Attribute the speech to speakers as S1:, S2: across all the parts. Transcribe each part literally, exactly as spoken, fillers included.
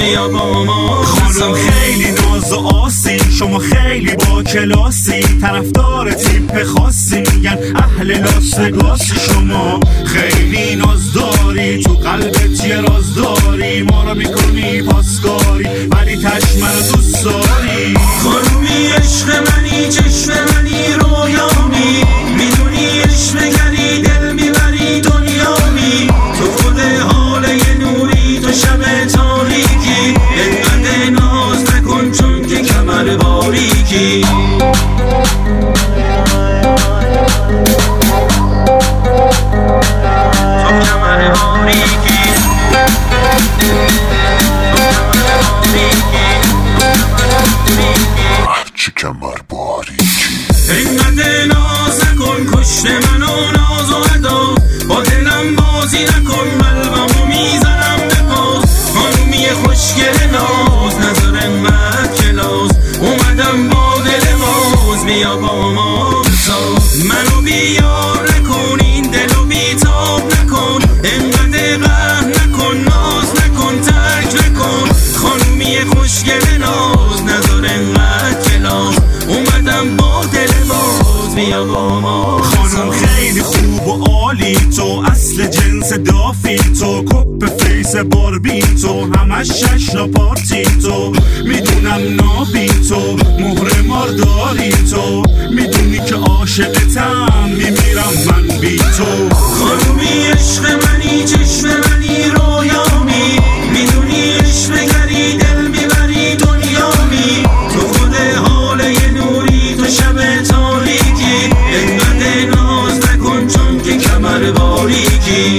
S1: بیا با ما.
S2: خانم خیلی ناز و آسی، شما خیلی با کلاسی، طرفدار تیپ خاصی، میگن اهل لاس شما خیلی ناز داری، تو قلبت یه راز داری، ما رو میکنی پاسکاری ولی تش منو دوست داری.
S1: خانومی عشق منی، چشم منی، رویامی، میدونی عشق گری دل میبری دنیامی، تو خود حال یه نوری، تو شب تاریکی، انقدر ناز نکن چون که کمر باریکی. تو کمر باریکی،
S3: چه کمر باریکی.
S1: اینقدر ناز نکن، کشت منو ناز و ادا، با دلم بازی نکن، قلبمو میزنم به پاس. خانومی خوشگل ناز، نظر انقدر کلاس، اومدم با دل باز، بیا با ما بساز. منو بیار نکن، این دلو بیتاب نکن، اینقدر قهر نکن، ناز نکن، ترک نکن. خانومی خوشگل ناز، نظر انقدر کلاس، اومدم با دل باز، بیا با ما.
S2: خانم خیلی خوب و عالی، تو اصل جنس دافی، تو کپ فیس باربی، تو همش ششنا پارتی، تو میدونم نابی، تو مهر مارداری، تو میدونی که عاشقتم، میمیرم من بی تو.
S1: خانومی عشق منی، چشم منی، رویامی، میدونی عشق گری دل میبری دنیامی، تو خود حال یه نوری، تو شب تاریکی، انقدر ناز نکن چون که کمر باریکی.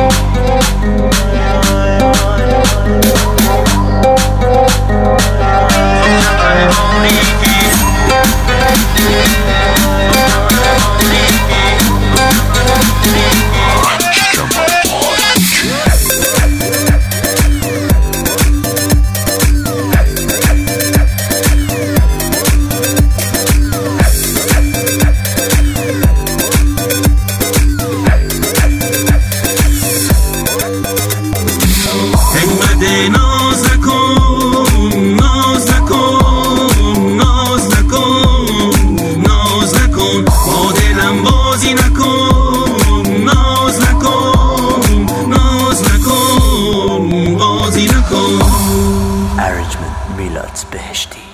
S1: ناز نکن، ناز نکن، ناز نکن، ناز نکن، با دلم بازی نکن، ناز نکن، ناز نکن، بازی نکن.
S4: ارجمند میلاد بهشتی.